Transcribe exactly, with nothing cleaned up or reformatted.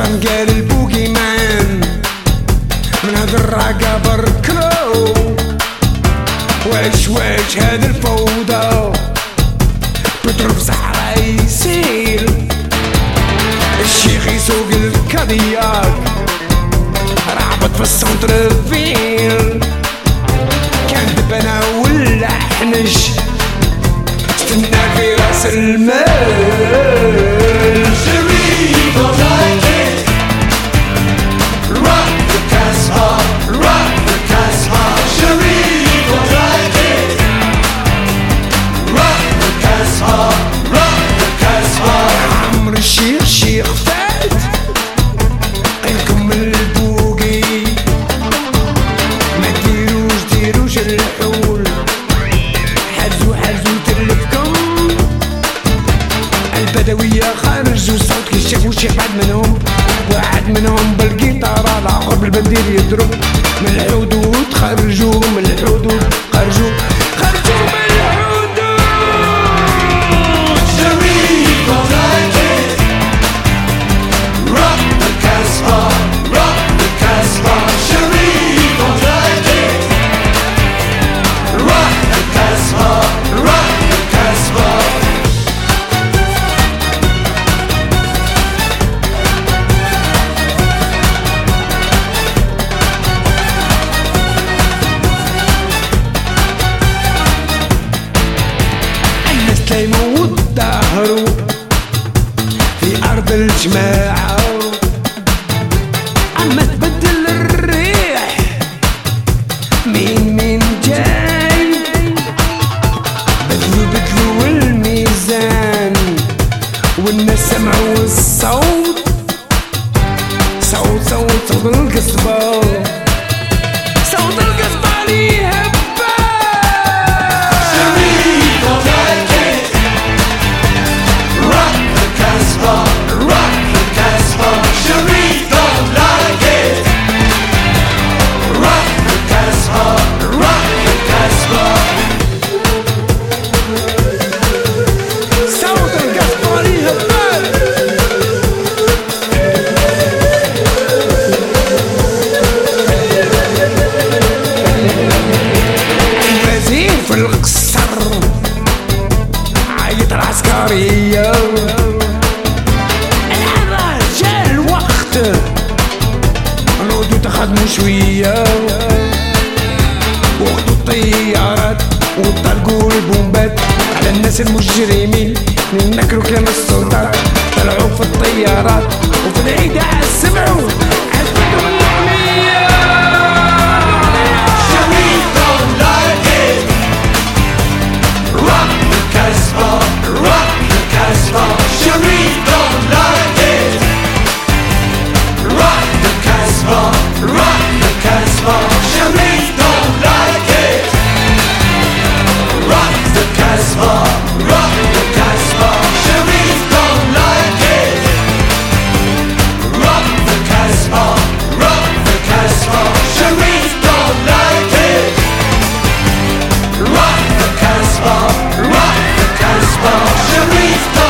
السلطان قال البوكي مان من هاد الراقة بركلو واش واش هاد الفوضى بضرب صحراء يسيل الشيخ يسوق الكادياك رعبت في السنتر فيل كان دبنا ولا حنش استنى في راس المال الشيخ شيخ فات قلكم البوقي ما ديروش ديروش الحول حزو حزو تلفكم البدوية خرجوا صوت كي شافوا الشيخ بعد منهم واحد منهم بالقيطارة الآخر بالبندير يضرب من الحدود خرجوا من الحدود خرجوا خرجوا من يموت ظهره في أرض الجماعة عما تبدل الريح مين مين جاي بدلو بدلو الميزان والناس سمعوا الصوت صوت صوت صوت القصبة صوت القصبة ليها في القصر عيط العسكرية العبا جا الوقت نودو تخدمو شوية وخدو الطيارات وطلقو البومبات على الناس المجرمين نكرو كلام السلطات طلعو في الطيارات وفي الإذاعة سمعو عزبتو الأغنية Sharif